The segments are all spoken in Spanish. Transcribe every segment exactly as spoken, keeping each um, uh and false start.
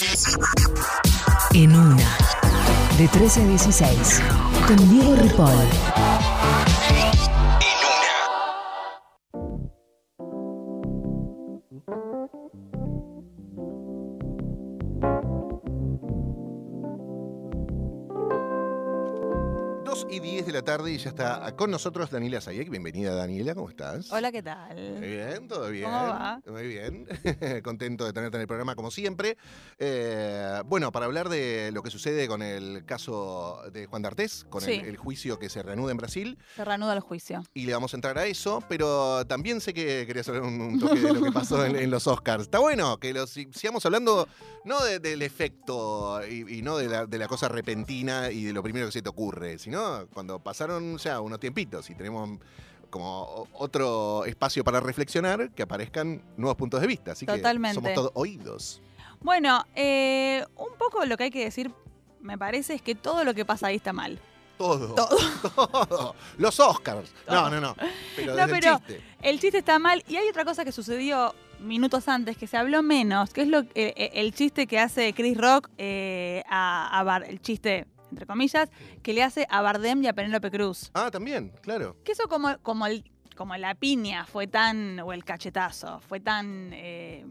En una, de trece a dieciséis, con Diego Ripoll. Y diez de la tarde y ya está con nosotros Daniela Sayek. Bienvenida, Daniela, ¿cómo estás? Hola, ¿qué tal? Muy bien, todo bien. ¿Cómo va? Muy bien. Contento de tenerte en el programa como siempre. Eh, bueno, para hablar de lo que sucede con el caso de Juan D'Artés, con Sí. el, el juicio que se reanuda en Brasil. Se reanuda el juicio. Y le vamos a entrar a eso, pero también sé que querías hablar un, un toque de lo que pasó en, en los Oscars. Está bueno que los, sigamos hablando no de, del efecto y, y no de la, de la cosa repentina y de lo primero que se te ocurre, sino cuando pasaron ya unos tiempitos y tenemos como otro espacio para reflexionar, que aparezcan nuevos puntos de vista. Así Totalmente. que somos todos oídos. Bueno, eh, un poco lo que hay que decir, me parece, es que todo lo que pasa ahí está mal. Todo. Todo. Todo. Los Oscars. Todo. No, no, no. Pero No, desde pero el chiste. el chiste está mal. Y hay otra cosa que sucedió minutos antes, que se habló menos, que es lo eh, el chiste que hace Chris Rock eh, a, a Bar, el chiste, entre comillas, que le hace a Bardem y a Penélope Cruz. Ah, también, claro. Que eso como, como, el, como la piña fue tan, o el cachetazo, fue tan... Eh,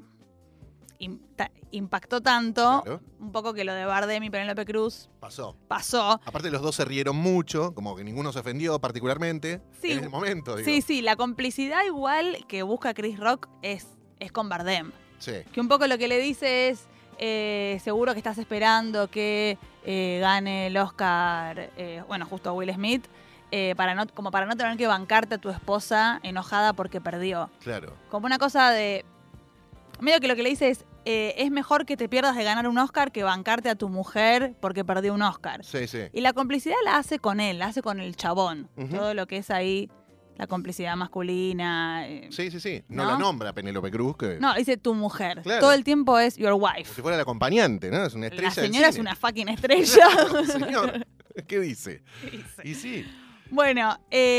im- ta- impactó tanto, Claro. un poco que lo de Bardem y Penélope Cruz Pasó. pasó. Aparte los dos se rieron mucho, como que ninguno se ofendió particularmente Sí. en el momento. Digo. Sí, sí, la complicidad igual que busca Chris Rock es, es con Bardem. Sí. Que un poco lo que le dice es, eh, seguro que estás esperando que eh, gane el Oscar, eh, bueno, justo a Will Smith, eh, para no, como para no tener que bancarte a tu esposa enojada porque perdió. Claro. Como una cosa de... Medio que lo que le dice es, eh, es mejor que te pierdas de ganar un Oscar que bancarte a tu mujer porque perdió un Oscar. Sí, sí. Y la complicidad la hace con él, la hace con el chabón. Ujú. Todo lo que es ahí, la complicidad masculina. eh, Sí, sí, sí. No, ¿No? la nombra Penélope Cruz, que No, dice tu mujer. Claro. Todo el tiempo es your como wife. si fuera la acompañante, ¿no? Es una estrella La del señora es cine. una fucking estrella. Señor, ¿qué dice? Dice. Y sí. Bueno,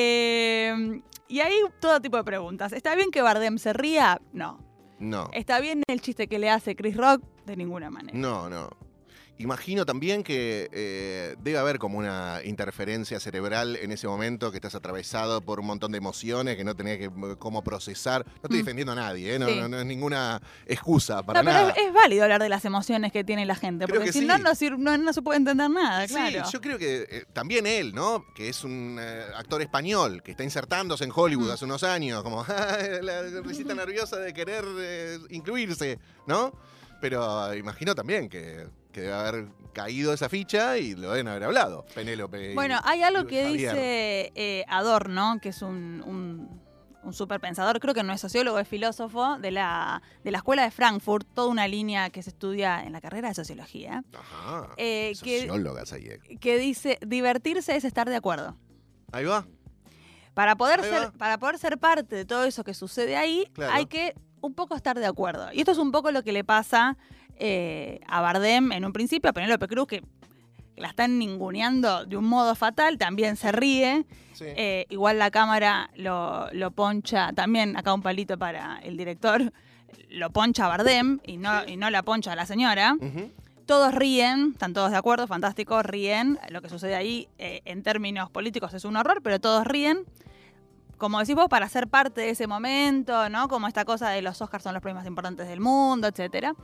eh, y ahí todo tipo de preguntas. ¿Está bien que Bardem se ría? No. No. ¿Está bien el chiste que le hace Chris Rock? De ninguna manera. No, no. Imagino también que eh, debe haber como una interferencia cerebral en ese momento, que estás atravesado por un montón de emociones que no tenés que cómo procesar. No estoy Mm. defendiendo a nadie, ¿eh? no, Sí. no, no es ninguna excusa para No, pero nada. es, es válido hablar de las emociones que tiene la gente, Creo porque que si sí. no, no, sir- no, no se puede entender nada, claro. Sí, yo creo que eh, también él, ¿no? Que es un eh, actor español que está insertándose en Hollywood Mm. hace unos años, como la risita nerviosa de querer eh, incluirse, ¿no? Pero eh, imagino también que, que debe haber caído esa ficha y lo deben haber hablado, Penélope. y- Bueno, hay algo y que Javier. dice eh, Adorno, que es un, un, un superpensador, creo que no es sociólogo, es filósofo, de la, de la Escuela de Frankfurt, toda una línea que se estudia en la carrera de sociología, Ajá. eh, que, Socióloga, Sayek. que dice, divertirse es estar de acuerdo. Ahí va. Para poder, Ahí ser, va. para poder ser parte de todo eso que sucede ahí, Claro. hay que un poco estar de acuerdo. Y esto es un poco lo que le pasa eh, a Bardem en un principio, a Penélope Cruz, que la están ninguneando de un modo fatal, también se ríe. Sí. Eh, igual la cámara lo, lo poncha, también acá un palito para el director, lo poncha a Bardem y no, Sí. y no la poncha a la señora. Ujú. Todos ríen, están todos de acuerdo, fantástico, ríen. Lo que sucede ahí eh, en términos políticos es un horror, pero todos ríen. Como decís vos, para ser parte de ese momento, ¿no? Como esta cosa de los Oscars son los premios más importantes del mundo, etcétera.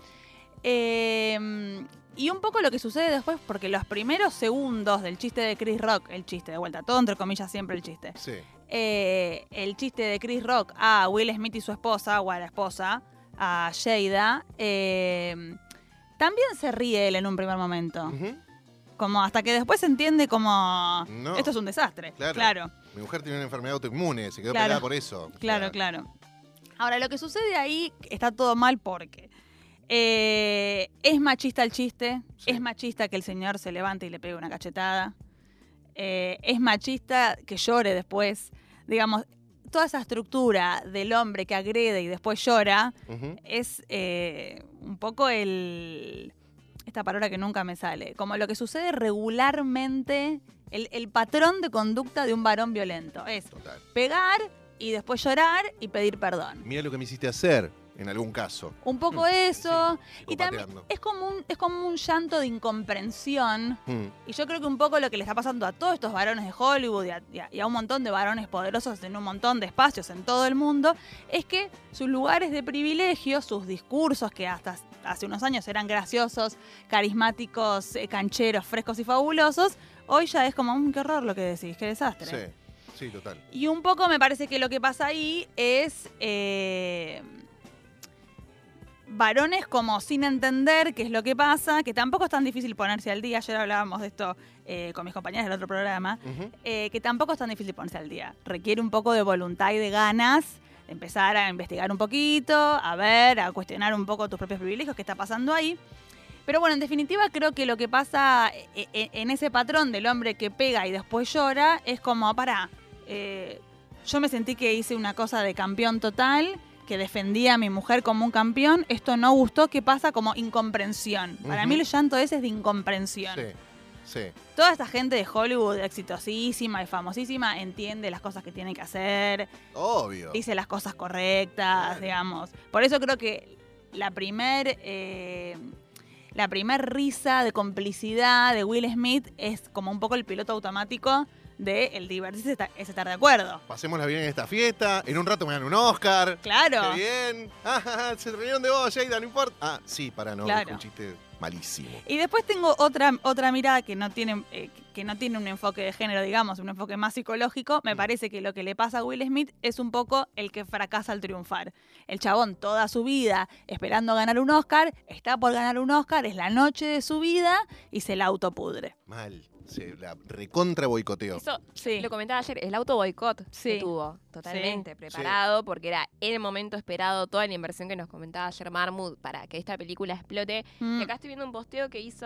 Eh, y un poco lo que sucede después, porque los primeros segundos del chiste de Chris Rock, el chiste de vuelta, todo entre comillas siempre el chiste, Sí. eh, el chiste de Chris Rock a Will Smith y su esposa, o a la esposa, a Jada, eh, también se ríe él en un primer momento. Ujú. Como hasta que después se entiende como No. esto es un desastre. Claro. Claro, Mi mujer tiene una enfermedad autoinmune, se quedó Claro. pelada por eso. claro, O sea, claro. Ahora, lo que sucede ahí está todo mal porque eh, es machista el chiste, Sí. es machista que el señor se levante y le pegue una cachetada, eh, es machista que llore después. Digamos, toda esa estructura del hombre que agrede y después llora Ujú. es eh, un poco el... esta palabra que nunca me sale, como lo que sucede regularmente, el, el patrón de conducta de un varón violento. Es Total. pegar y después llorar y pedir perdón. Mira lo que me hiciste hacer. en algún caso. Un poco Mm, eso. sí, Y también psicopateando. es como, un, es como un llanto de incomprensión. Mm, Y yo creo que un poco lo que le está pasando a todos estos varones de Hollywood y a, y a- y a un montón de varones poderosos en un montón de espacios en todo el mundo, es que sus lugares de privilegio, sus discursos que hasta hace unos años eran graciosos, carismáticos, eh, cancheros, frescos y fabulosos, hoy ya es como, "Mm, qué horror lo que decís, qué desastre". sí, sí, total. Y un poco me parece que lo que pasa ahí es eh, varones como sin entender qué es lo que pasa, que tampoco es tan difícil ponerse al día. Ayer hablábamos de esto eh, con mis compañeras del otro programa, Ujú. eh, que tampoco es tan difícil ponerse al día. Requiere un poco de voluntad y de ganas de empezar a investigar un poquito, a ver, a cuestionar un poco tus propios privilegios, qué está pasando ahí. Pero bueno, en definitiva creo que lo que pasa e- e- en ese patrón del hombre que pega y después llora es como, pará, eh, yo me sentí que hice una cosa de campeón total, que defendía a mi mujer como un campeón, esto no gustó, ¿qué pasa? Como incomprensión. Para Ujú. mí el llanto ese es de incomprensión. Sí, sí. Toda esta gente de Hollywood exitosísima y famosísima entiende las cosas que tiene que hacer, Obvio. dice las cosas correctas, Claro. digamos. Por eso creo que la primer, eh, la primer risa de complicidad de Will Smith es como un poco el piloto automático de el divertirse es estar de acuerdo. Pasémosla bien en esta fiesta. En un rato me dan un Oscar. Claro. Qué bien. Ah, se rieron de vos, Jada, no importa. Ah, sí, para no, Claro. dijo un chiste malísimo. Y después tengo otra, otra mirada que no tiene, eh, que no tiene un enfoque de género, digamos, un enfoque más psicológico. Me parece que lo que le pasa a Will Smith es un poco el que fracasa al triunfar. El chabón toda su vida esperando ganar un Oscar, está por ganar un Oscar, es la noche de su vida y se la autopudre. Mal. Se la recontra boicoteó. Eso Sí. lo comentaba ayer, el auto boicot Sí. que tuvo totalmente Sí. preparado porque era el momento esperado, toda la inversión que nos comentaba ayer Marmut para que esta película explote. Mm. Y acá estoy viendo un posteo que hizo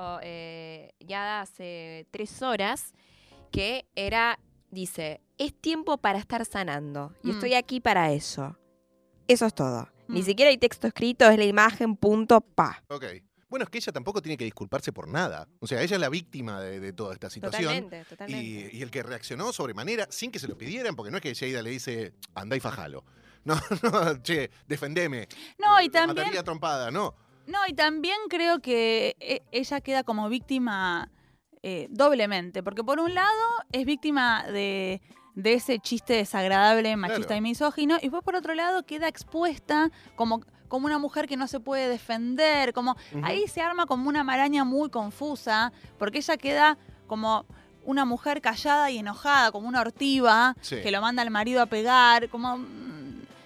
eh, ya hace tres horas que era, dice, es tiempo para estar sanando y Mm. estoy aquí para eso. Eso es todo. Ni Mm. siquiera hay texto escrito, es la imagen, punto, pa. Ok. Bueno, es que ella tampoco tiene que disculparse por nada. O sea, ella es la víctima de, de toda esta situación. Totalmente, totalmente. Y, y el que reaccionó sobremanera sin que se lo pidieran, porque no es que Jada le dice, andá y fajalo. No, no, che, defendeme. No, y Lo también- mataría a trompada, no. No, y también creo que e- ella queda como víctima eh, doblemente, porque por un lado es víctima de, de ese chiste desagradable, machista Claro. y misógino, y después por otro lado queda expuesta como, como una mujer que no se puede defender, como Ujú. ahí se arma como una maraña muy confusa, porque ella queda como una mujer callada y enojada, como una ortiva, Sí. que lo manda al marido a pegar, como... mm,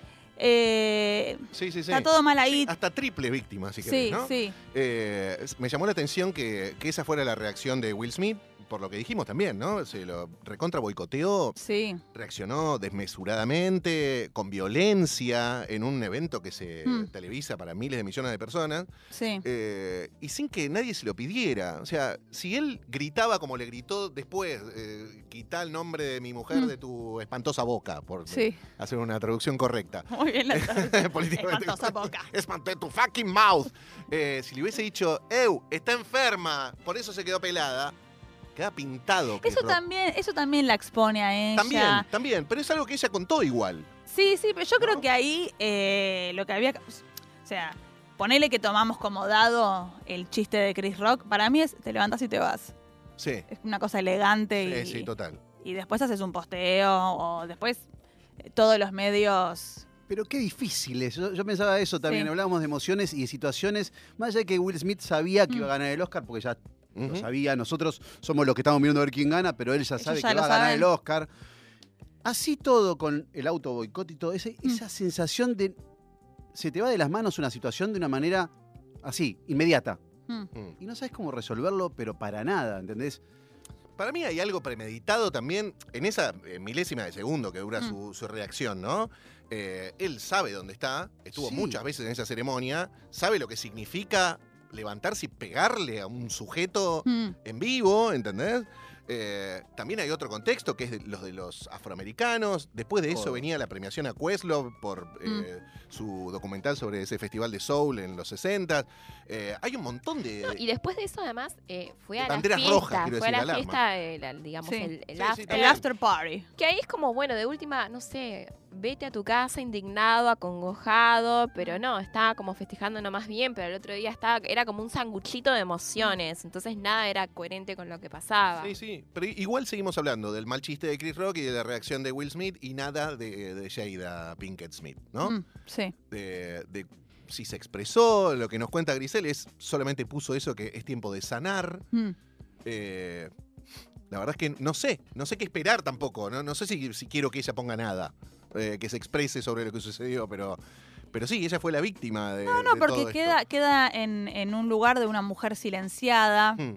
eh, Sí, sí, sí. está todo mal ahí. Sí, hasta triple víctima, si Sí, querés, ¿no? sí. Eh, es- me llamó la atención que, que esa fuera la reacción de Will Smith, por lo que dijimos también, ¿no? Se lo recontra boicoteó, Sí. reaccionó desmesuradamente, con violencia, en un evento que se Mm. televisa para miles de millones de personas, Sí. eh, y sin que nadie se lo pidiera. O sea, si él gritaba como le gritó después, eh, quitá el nombre de mi mujer Mm. de tu espantosa boca, por Sí. hacer una traducción correcta. Muy bien la Políticamente espantosa boca. Espanté tu fucking mouth. Eh, si le hubiese dicho, Eu, está enferma, por eso se quedó pelada, queda pintado. Chris Eso Rock. también, eso también la expone a ella. También, también, pero es algo que ella contó igual. Sí, sí, pero yo ¿No? creo que ahí eh, lo que había... O sea, ponele que tomamos como dado el chiste de Chris Rock. Para mí es, te levantas y te vas. Sí, Es una cosa elegante sí, y, sí, total. y después haces un posteo o después eh, todos los medios... Pero qué difícil es. Yo, yo pensaba eso también. Sí. Hablábamos de emociones y de situaciones. Más allá de que Will Smith sabía que Mm. iba a ganar el Oscar, porque ya lo Ujú. sabía. Nosotros somos los que estamos mirando a ver quién gana, pero él ya Ellos sabe ya que lo va a ganar saben. el Oscar. Así todo con el auto boicot y todo, ese- Mm. esa sensación de. Se te va de las manos una situación de una manera así, inmediata. mm, Mm. Y no sabes cómo resolverlo, pero para nada, ¿entendés? Para mí hay algo premeditado también en esa eh, milésima de segundo que dura Mm. su, su reacción, ¿no? Eh, él sabe dónde está, estuvo Sí. muchas veces en esa ceremonia, sabe lo que significa levantarse y pegarle a un sujeto mm. en vivo, ¿entendés? Eh, también hay otro contexto que es de los de los afroamericanos. Después de eso Todo. venía la premiación a Questlove por eh, su documental sobre ese festival de soul en los sesenta. Eh, hay un montón de... No, y después de eso, además, eh, fue a la Banderas fiesta. rojas, quiero fue a decir, la alarma. fiesta, eh, la- digamos, Sí. el, el Sí, sí, after. El after party. Que ahí es como, bueno, de última, no sé, vete a tu casa indignado, acongojado, pero no, estaba como festejando nomás bien, pero el otro día estaba, era como un sanguchito de emociones, entonces nada era coherente con lo que pasaba. Sí, sí. Pero igual seguimos hablando del mal chiste de Chris Rock y de la reacción de Will Smith y nada de, de Jada Pinkett Smith, ¿no? Mm, sí. De, de si se expresó, lo que nos cuenta Grisel es solamente puso eso que es tiempo de sanar. Mm. Eh, la verdad es que no sé, no sé qué esperar tampoco, no, no sé si, si quiero que ella ponga nada, eh, que se exprese sobre lo que sucedió, pero, pero sí, ella fue la víctima de... No, no, de porque todo esto. queda, queda en, en un lugar de una mujer silenciada. Hmm,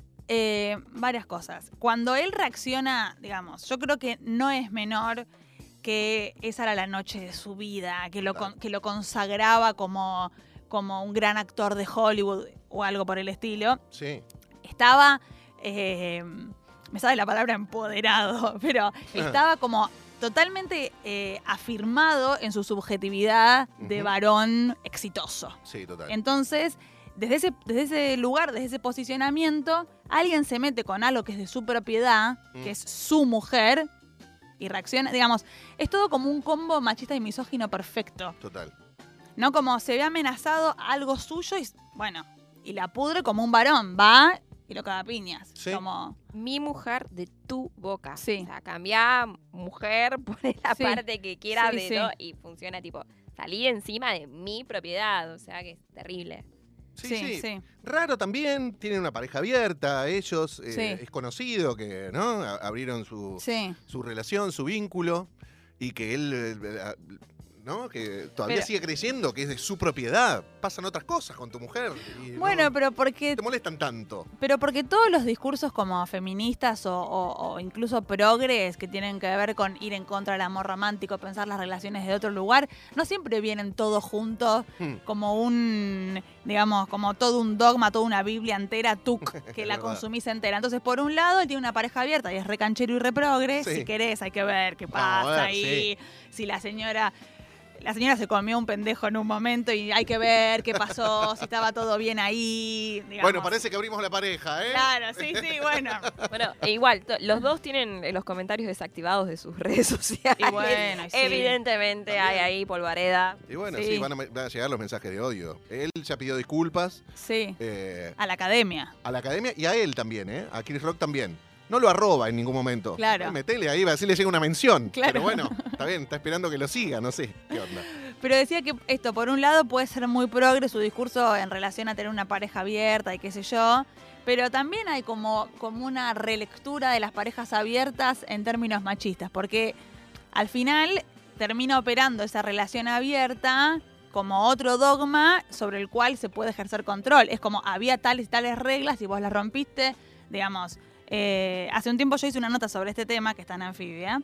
Eh, varias cosas. Cuando él reacciona, digamos, yo creo que no es menor que esa era la noche de su vida, que lo, con- Claro. que lo consagraba como, como un gran actor de Hollywood o algo por el estilo. sí, Estaba, eh, me sale la palabra empoderado, pero estaba como totalmente eh, afirmado en su subjetividad de Ujú. varón exitoso. sí, total. Entonces, desde ese, desde ese lugar, desde ese posicionamiento, alguien se mete con algo que es de su propiedad, Mm. que es su mujer, y reacciona. Digamos, es todo como un combo machista y misógino perfecto. Total. ¿No? Como se ve amenazado algo suyo y, bueno, y la pudre como un varón. Va y lo caga a piñas. Sí. Como, Mi mujer de tu boca. Sí. O sea, cambia mujer por la Sí. parte que quiera Sí, de sí. todo y funciona tipo, salí encima de mi propiedad. O sea, que es terrible. Sí, sí, sí, sí. Raro también, tienen una pareja abierta, ellos, eh, Sí. es conocido que, ¿no? A- Abrieron su, Sí. su relación, su vínculo, y que él, eh, eh, ¿no? Que todavía Pero- sigue creyendo que es de su propiedad. Pasan otras cosas con tu mujer. y no Bueno, pero porque te molestan tanto. Pero porque todos los discursos como feministas o, o- o incluso progres que tienen que ver con ir en contra del amor romántico, pensar las relaciones de otro lugar, no siempre vienen todos juntos Hmm. como un, digamos, como todo un dogma, toda una Biblia entera, tuc, que Es la verdad. consumís entera. Entonces, por un lado, él tiene una pareja abierta y es re canchero y re progre. Sí. Si querés, hay que ver qué Vamos a pasa ver, ahí. Si la señora... La señora se comió un pendejo en un momento y hay que ver qué pasó, si estaba todo bien ahí. Digamos. Bueno, parece que abrimos la pareja, ¿eh? Claro, sí, sí, bueno. Bueno, e igual, to- los dos tienen eh, los comentarios desactivados de sus redes sociales. Y bueno, y sí. Evidentemente hay También. ahí polvareda. Y bueno, Sí. sí, van, a, van a llegar los mensajes de odio. Él ya pidió disculpas Sí, eh, a la academia. a la academia y a él también, ¿eh? A Chris Rock también. No lo arroba en ningún momento. Claro. Eh, Metele ahí, así le llega una mención. Claro. Pero bueno, está bien, está esperando que lo siga, no sé qué onda. Pero decía que esto, por un lado, puede ser muy progre su discurso en relación a tener una pareja abierta y qué sé yo, pero también hay como, como una relectura de las parejas abiertas en términos machistas, porque al final termina operando esa relación abierta como otro dogma sobre el cual se puede ejercer control. Es como había tales y tales reglas y vos las rompiste, digamos. Eh, hace un tiempo yo hice una nota sobre este tema, que está en Anfibia,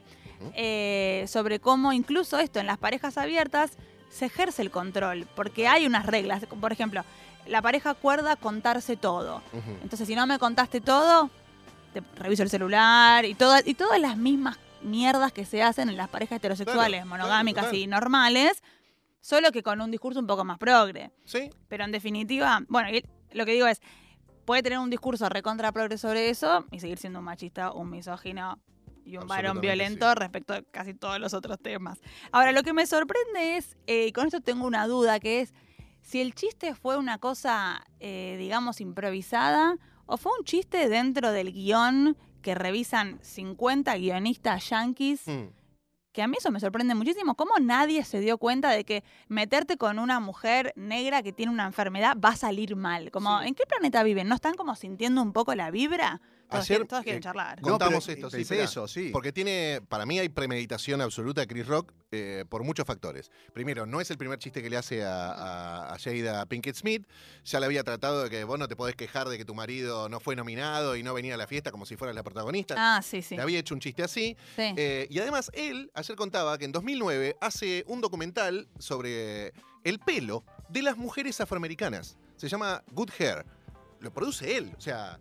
eh, sobre cómo incluso esto en las parejas abiertas se ejerce el control, porque hay unas reglas. Por ejemplo, la pareja acuerda contarse todo. Ujú. Entonces, si no me contaste todo, te reviso el celular y, todas y todas las mismas mierdas que se hacen en las parejas heterosexuales, Claro, monogámicas claro, y normales, solo que con un discurso un poco más progre. Sí, Pero en definitiva, bueno, y lo que digo es, puede tener un discurso recontra progre sobre eso y seguir siendo un machista, un misógino y un varón Absolutamente violento sí. respecto a casi todos los otros temas. Ahora, lo que me sorprende es, eh, y con esto tengo una duda, que es si el chiste fue una cosa, eh, digamos, improvisada o fue un chiste dentro del guión que revisan cincuenta guionistas yanquis. Mm. Que a mí eso me sorprende muchísimo. ¿Cómo nadie se dio cuenta de que meterte con una mujer negra que tiene una enfermedad va a salir mal? Como, Sí. ¿en qué planeta viven? ¿No están como sintiendo un poco la vibra? Todos, Ayer, quieren, todos quieren eh, charlar. con- Contamos pero esto, sí, pensé mirá. eso, sí. Porque tiene, para mí hay premeditación absoluta de Chris Rock eh, por muchos factores. Primero, no es el primer chiste que le hace a, a, a Jada Pinkett Smith. Ya le había tratado de que vos no te podés quejar de que tu marido no fue nominado y no venía a la fiesta como si fuera la protagonista. Ah, sí, sí. Le había hecho un chiste así. sí. Eh, y además él, ayer contaba que en dos mil nueve hace un documental sobre el pelo de las mujeres afroamericanas. Se llama Good Hair. Lo produce él. O sea,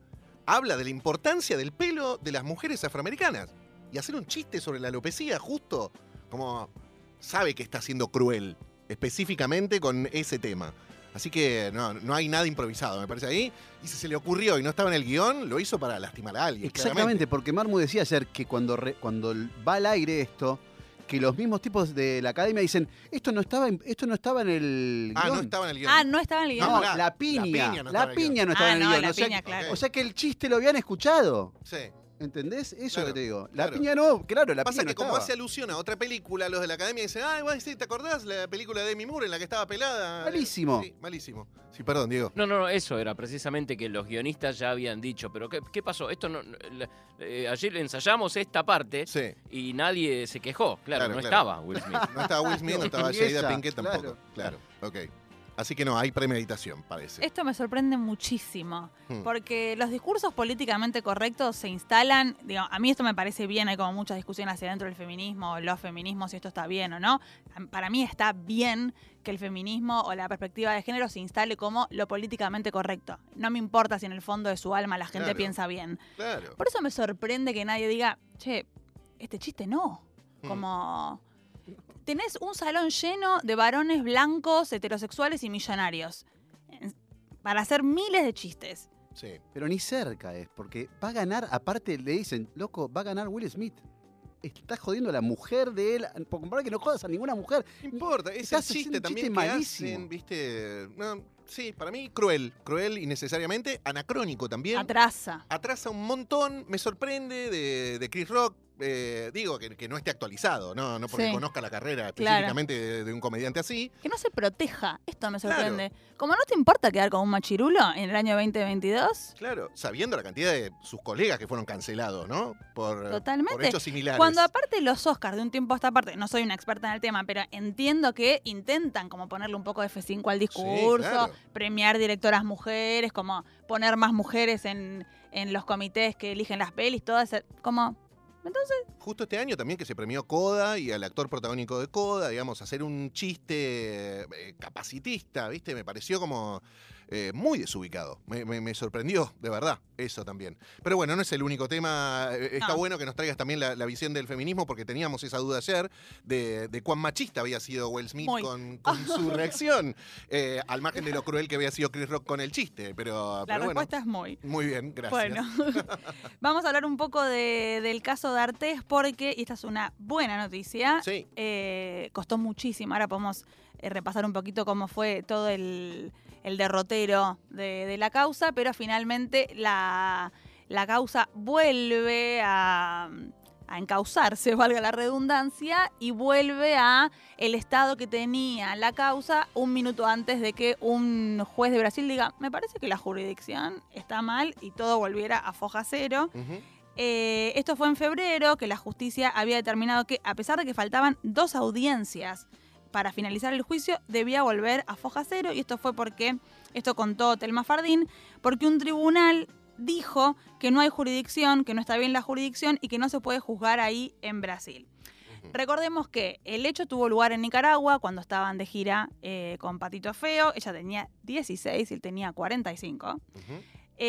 habla de la importancia del pelo de las mujeres afroamericanas. Y hacer un chiste sobre la alopecia justo como sabe que está siendo cruel, específicamente con ese tema. Así que no, no hay nada improvisado, me parece ahí. Y si se le ocurrió y no estaba en el guión, lo hizo para lastimar a alguien. Exactamente, claramente. porque Marmu decía ayer que cuando, re- cuando va al aire esto, que los mismos tipos de la academia dicen, esto no estaba en, esto no estaba en el Ah, guión. no estaba en el guión. Ah, no estaba en el guión. No, pará, la piña. la piña no la estaba en el piña guión. no estaba Ah, en el no, guión. la o sea, piña, que- claro. o sea que el chiste lo habían escuchado. Sí. ¿Entendés? Eso es Claro, lo que te digo. La claro. piña no, claro, la Pasa piña que no como estaba. hace alusión a otra película, los de la academia dicen, ay, vos sí, ¿te acordás la película de Demi Moore en la que estaba pelada? Malísimo. Sí, malísimo. Sí, perdón, Diego. No, no, no, eso era precisamente que los guionistas ya habían dicho, pero ¿qué, qué pasó? Esto no, no- la- eh, ayer ensayamos esta parte Sí. y nadie se quejó. Claro, Claro, no claro. estaba Will Smith. No estaba Will Smith, no estaba Ni Jada ella, Pinkett tampoco. claro. Claro, ok. Así que no, hay premeditación, parece. Esto me sorprende muchísimo, Hmm. porque los discursos políticamente correctos se instalan, digo, a mí esto me parece bien, hay como muchas discusiones hacia dentro del feminismo, los feminismos, si esto está bien o no. Para mí está bien que el feminismo o la perspectiva de género se instale como lo políticamente correcto. No me importa si en el fondo de su alma la gente Claro. piensa bien. Claro. Por eso me sorprende que nadie diga, che, este chiste no. Hmm. Como... Tenés un salón lleno de varones blancos, heterosexuales y millonarios. En- Para hacer miles de chistes. Sí. Pero ni cerca es, porque va a ganar, aparte le dicen, loco, va a ganar Will Smith. Estás jodiendo a la mujer de él, por comprar que no jodas a ninguna mujer. No importa, es Estás el haciendo chiste un también chiste que malísimo. hacen, viste. No, sí, para mí cruel, cruel innecesariamente, anacrónico también. Atrasa. Atrasa un montón, me sorprende de, de Chris Rock. Eh, digo que, que no esté actualizado, no, no porque Sí. conozca la carrera Claro. específicamente de, de un comediante así. Que no se proteja. Esto me sorprende. Como no te importa quedar con un machirulo en el año veinte veintidós. Claro, sabiendo la cantidad de sus colegas que fueron cancelados, ¿no? Por, Totalmente. por hechos similares. Cuando aparte los Oscars de un tiempo a esta parte, no soy una experta en el tema, pero entiendo que intentan como ponerle un poco de F cinco al discurso, claro. premiar directoras mujeres, como poner más mujeres en, en los comités que eligen las pelis, todo ese, como... Entonces, Justo este año también que se premió Coda y al actor protagónico de Coda, digamos, hacer un chiste eh, capacitista, ¿viste? Me pareció como eh, muy desubicado. Me, me- me sorprendió, de verdad, eso también. Pero bueno, no es el único tema. Eh, Está No. bueno que nos traigas también la, la visión del feminismo, porque teníamos esa duda ayer de, de cuán machista había sido Will Smith Muy. con, con su reacción, eh, al margen de lo cruel que había sido Chris Rock con el chiste. Pero, la pero bueno, respuesta es muy... muy bien, gracias. Bueno, vamos a hablar un poco de- del caso de Artés porque, y esta es una buena noticia, Sí. eh, costó muchísimo. Ahora podemos eh, repasar un poquito cómo fue todo el, el derrotero de, de la causa, pero finalmente la, la causa vuelve a, a encauzarse, valga la redundancia, y vuelve a el estado que tenía la causa un minuto antes de que un juez de Brasil diga, me parece que la jurisdicción está mal y todo volviera a foja cero. Ujú. Eh, esto fue en febrero, que la justicia había determinado que, a pesar de que faltaban dos audiencias para finalizar el juicio, debía volver a foja cero. Y esto fue porque, esto contó Telma Fardín, porque un tribunal dijo que no hay jurisdicción, que no está bien la jurisdicción y que no se puede juzgar ahí en Brasil. Ujú. Recordemos que el hecho tuvo lugar en Nicaragua cuando estaban de gira eh, con Patito Feo. Ella tenía dieciséis y él tenía cuarenta y cinco. Ujú.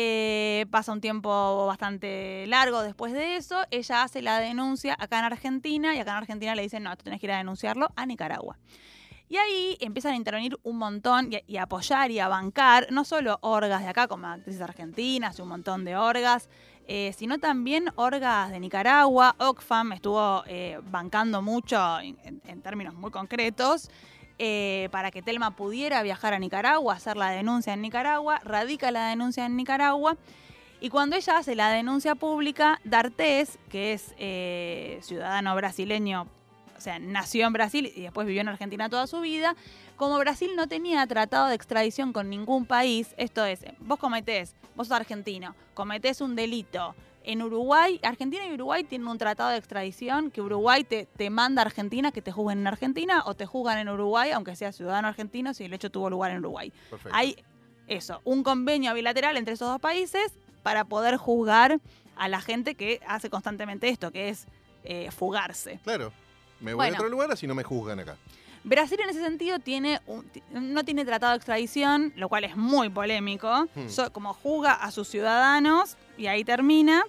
Eh, pasa un tiempo bastante largo después de eso. Ella hace la denuncia acá en Argentina y acá en Argentina le dicen, no, tú tenés que ir a denunciarlo a Nicaragua. Y ahí empiezan a intervenir un montón y a, y a apoyar y a bancar, no solo orgas de acá, como actrices argentinas y un montón de orgas, eh, sino también orgas de Nicaragua. Oxfam estuvo eh, bancando mucho en, en- en términos muy concretos. eh, para que Telma pudiera viajar a Nicaragua, hacer la denuncia en Nicaragua, radica la denuncia en Nicaragua, y cuando ella hace la denuncia pública, D'Artés, que es eh, ciudadano brasileño, o sea, nació en Brasil y después vivió en Argentina toda su vida, como Brasil no tenía tratado de extradición con ningún país, esto es, vos cometés, vos sos argentino, cometés un delito en Uruguay, Argentina y Uruguay tienen un tratado de extradición que Uruguay te, te manda a Argentina que te juzguen en Argentina o te juzgan en Uruguay, aunque seas ciudadano argentino, si el hecho tuvo lugar en Uruguay. Perfecto. Hay eso, un convenio bilateral entre esos dos países para poder juzgar a la gente que hace constantemente esto, que es eh, fugarse. Claro. Me voy Bueno. a otro lugar así no me juzgan acá. Brasil en ese sentido tiene un- ti- no tiene tratado de extradición, lo cual es muy polémico. Hmm. So- como juzga a sus ciudadanos y ahí termina.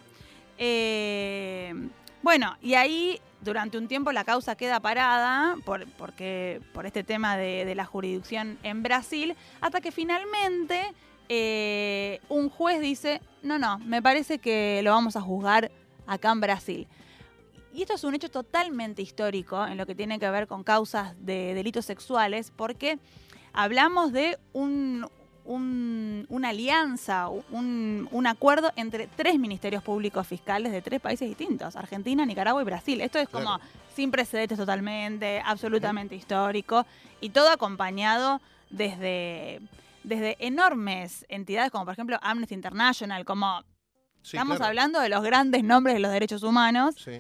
Eh, bueno, y ahí durante un tiempo la causa queda parada por, porque, por este tema de, de la jurisdicción en Brasil, hasta que finalmente eh, un juez dice, no, no, me parece que lo vamos a juzgar acá en Brasil. Y esto es un hecho totalmente histórico en lo que tiene que ver con causas de delitos sexuales, porque hablamos de un, un- una alianza, un, un acuerdo entre tres ministerios públicos fiscales de tres países distintos, Argentina, Nicaragua y Brasil. Esto es como Claro. sin precedentes totalmente, absolutamente histórico, y todo acompañado desde, desde enormes entidades como por ejemplo Amnesty International, como Sí, estamos claro. hablando de los grandes nombres de los derechos humanos. Sí.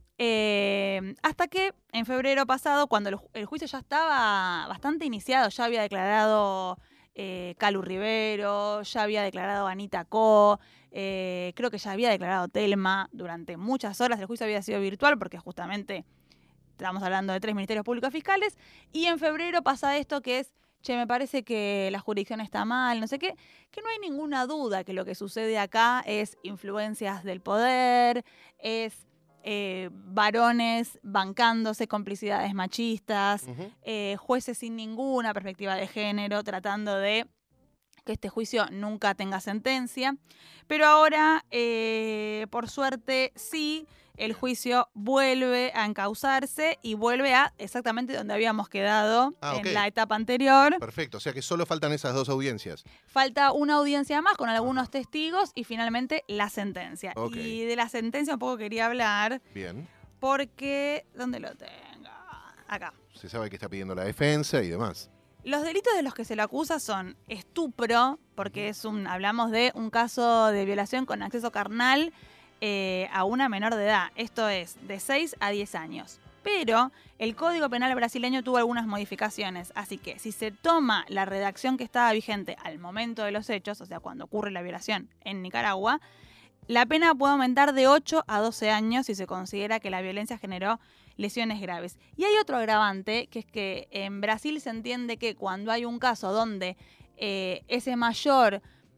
Eh, hasta que en febrero pasado, cuando el, ju- el juicio ya estaba bastante iniciado, ya había declarado eh, Calu Rivero, ya había declarado Anita Co, eh, creo que ya había declarado Telma durante muchas horas. El juicio había sido virtual porque justamente estamos hablando de tres ministerios públicos fiscales. Y en febrero pasa esto que es, che, me parece que la jurisdicción está mal, no sé qué, que no hay ninguna duda que lo que sucede acá es influencias del poder, es eh, varones bancándose complicidades machistas, Ujú. eh, jueces sin ninguna perspectiva de género tratando de que este juicio nunca tenga sentencia. Pero ahora, eh, por suerte, sí, el juicio vuelve a encauzarse y vuelve a exactamente donde habíamos quedado Ah, ok. en la etapa anterior. Perfecto. O sea que solo faltan esas dos audiencias. Falta una audiencia más con algunos Ajá. testigos y finalmente la sentencia. Ok. Y de la sentencia un poco quería hablar Bien. porque... ¿Dónde lo tengo? Acá. Se sabe que está pidiendo la defensa y demás. Los delitos de los que se le acusa son estupro, porque es un, hablamos de un caso de violación con acceso carnal eh, a una menor de edad. Esto es de seis a diez años. Pero el Código Penal brasileño tuvo algunas modificaciones, así que si se toma la redacción que estaba vigente al momento de los hechos, o sea, cuando ocurre la violación en Nicaragua, la pena puede aumentar de ocho a doce años si se considera que la violencia generó lesiones graves. Y hay otro agravante, que es que en Brasil se entiende que cuando hay un caso donde eh, ese mayor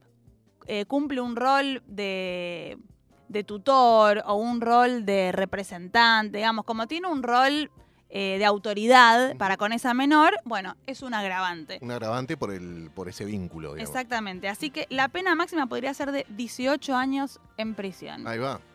eh, cumple un rol de, de tutor o un rol de representante, digamos, como tiene un rol eh, de autoridad Ujú. para con esa menor, bueno, es un agravante. Un agravante por el por ese vínculo, digamos. Exactamente, así que la pena máxima podría ser de dieciocho años en prisión. Ahí va.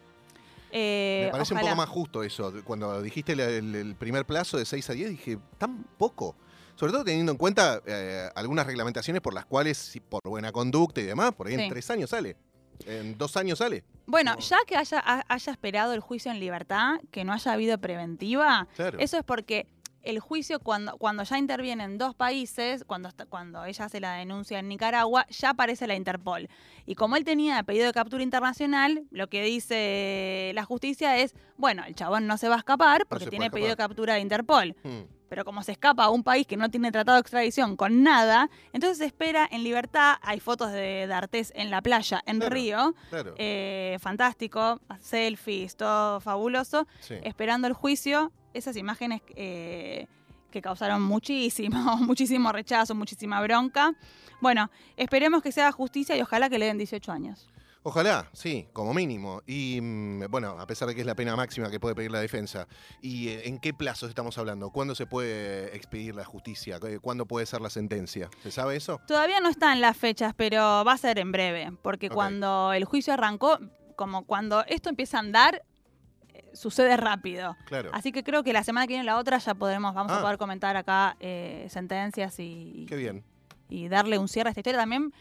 Eh, Me parece un ojalá. poco más justo eso. Cuando dijiste el, el- el primer plazo de seis a diez, dije, tan poco. Sobre todo teniendo en cuenta eh, algunas reglamentaciones por las cuales, si por buena conducta y demás, por ahí Sí. en tres años sale. En dos años sale. Bueno, No. ya que haya, ha- haya esperado el juicio en libertad, que no haya habido preventiva, Claro. eso es porque el juicio cuando, cuando ya intervienen dos países, cuando, está- cuando ella hace la denuncia en Nicaragua, ya aparece la Interpol. Y como él tenía pedido de captura internacional, lo que dice la justicia es, bueno, el chabón no se va a escapar porque se tiene puede pedido de captura de Interpol. Hmm. Pero como se escapa a un país que no tiene tratado de extradición con nada, entonces se espera en libertad. Hay fotos de D'Artés en la playa, en Claro. Río. Claro. Eh, fantástico, selfies, todo fabuloso. Sí. Esperando el juicio, esas imágenes eh, que causaron muchísimo, muchísimo rechazo, muchísima bronca. Bueno, esperemos que se haga justicia y ojalá que le den dieciocho años. Ojalá, sí, como mínimo. Y mm, bueno, a pesar de que es la pena máxima que puede pedir la defensa. ¿Y eh, en qué plazos estamos hablando? ¿Cuándo se puede expedir la justicia? Eh, ¿Cuándo puede ser la sentencia? ¿Se sabe eso? Todavía no están las fechas, pero va a ser en breve, porque Ok. cuando el juicio arrancó, como cuando esto empieza a andar, eh, sucede rápido. Claro. Así que creo que la semana que viene la otra ya podremos, vamos Ah. a poder comentar acá eh, sentencias y, Qué bien. y darle un cierre a esta historia. También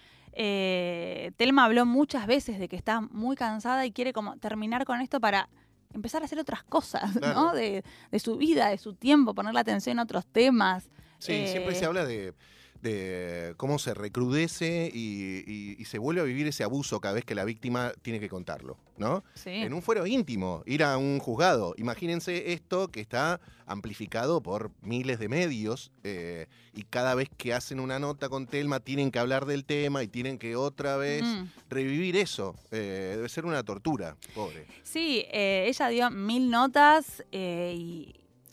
eh, Telma habló muchas veces de que está muy cansada y quiere como terminar con esto para empezar a hacer otras cosas, Claro. ¿no? De, de su vida, de su tiempo, poner la atención en otros temas. Sí, Eh, siempre se habla de, de cómo se recrudece y, y- y se vuelve a vivir ese abuso cada vez que la víctima tiene que contarlo, ¿no? Sí. En un fuero íntimo, ir a un juzgado. Imagínense esto que está amplificado por miles de medios eh, y cada vez que hacen una nota con Telma tienen que hablar del tema y tienen que otra vez Mm. revivir eso. Eh, debe ser una tortura, pobre. Sí, eh, ella dio mil notas eh, y,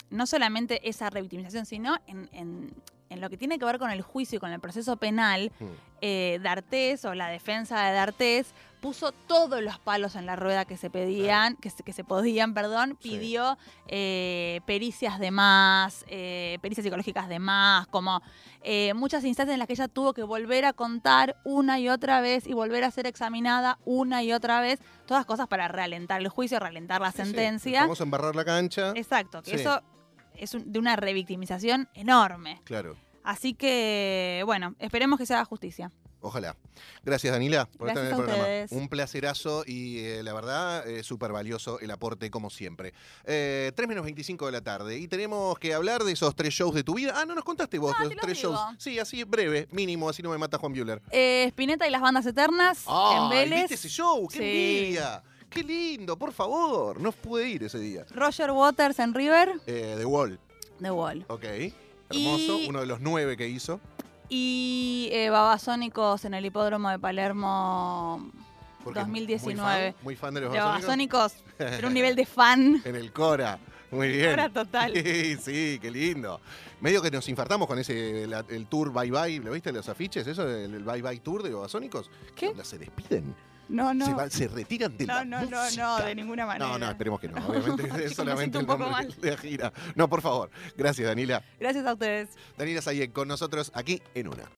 no solamente esa revictimización, sino en, en, en lo que tiene que ver con el juicio y con el proceso penal, Mm. eh, D'Artés o la defensa de D'Artés puso todos los palos en la rueda que se pedían, que se, que se podían, perdón, Sí. pidió eh, pericias de más, eh, pericias psicológicas de más, como eh, muchas instancias en las que ella tuvo que volver a contar una y otra vez y volver a ser examinada una y otra vez, todas cosas para realentar el juicio, realentar la Sí, sí, sentencia. Vamos a embarrar la cancha. Exacto, que Sí. eso es un- de una revictimización enorme. Claro. Así que, bueno, esperemos que se haga justicia. Ojalá. Gracias, Danila, por estar en Gracias el a programa. ustedes. Un placerazo y eh, la verdad, eh, súper valioso el aporte, como siempre. Eh, tres menos veinticinco de la tarde. Y tenemos que hablar de esos tres shows de tu vida. Ah, no nos contaste vos, Ah, los te los tres digo. shows. Sí, así breve, mínimo, así no me mata Juan Bueller. Eh, Spinetta y las bandas eternas Ah, en Vélez. ¿viste ese show? ¡Qué Sí. envidia! ¡Qué lindo! Por favor, no pude ir ese día. Roger Waters en River, Eh, The Wall, The Wall. ok. Hermoso, Y- uno de los nueve que hizo. Y eh, Babasónicos en el hipódromo de Palermo Porque dos mil Muy diecinueve. fan, muy fan de los De Babasónicos. Babasónicos, pero un nivel de fan. En el Cora. Muy bien. Cora total. Sí, sí, qué lindo. Medio que nos infartamos con ese la- el tour Bye Bye, ¿lo viste los afiches? ¿Eso? El, el Bye Bye Tour de Babasónicos. ¿Qué? Onda, se despiden. No, no. Se, va- se retiran de No, la no, no, música. no, de ninguna manera. No, no, esperemos que no. Obviamente es Chicos, me solamente siento el un poco nombre mal. de la gira. No, por favor. Gracias, Danila. Gracias a ustedes. Danila Sayek con nosotros aquí en Una.